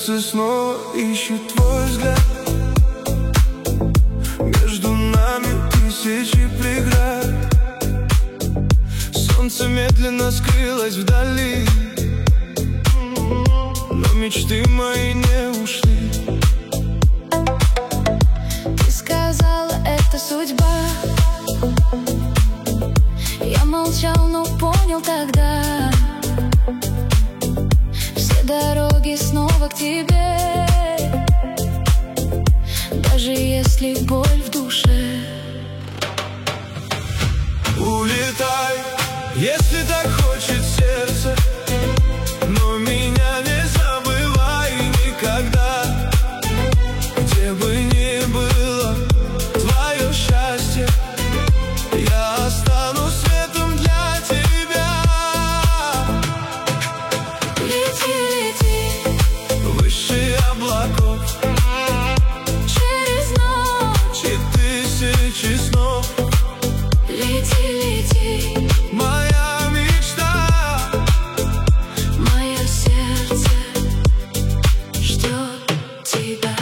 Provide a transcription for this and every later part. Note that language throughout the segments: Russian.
сердце снова ищет твой взгляд. Между нами тысячи преград. Солнце медленно скрылось вдали, но мечты мои не ушли. Ты сказала, это судьба. Я молчал, но понял тогда. Все дороги снова к тебе, даже если боль в душе. Улетай, если так хочет сердце, но меня не забывай никогда. Где бы ни было твое счастье, я останусь светом для тебя. Лети, лети Выше облаков, через ночь. и тысячи снов. Лети, лети, Моя мечта, мое сердце ждет тебя.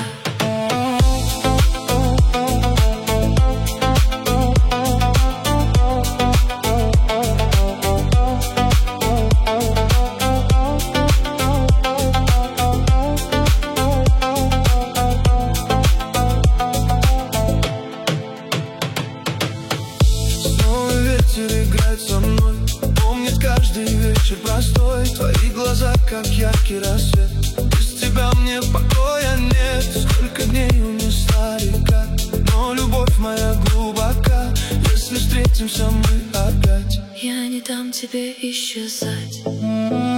снова ветер играет со мной, помнит каждый вечер простой. Твои глаза, как яркий рассвет, без тебя мне покоя нет. Сколько дней не старика, но любовь моя глубока. Если встретимся мы опять, Я не дам тебе исчезать.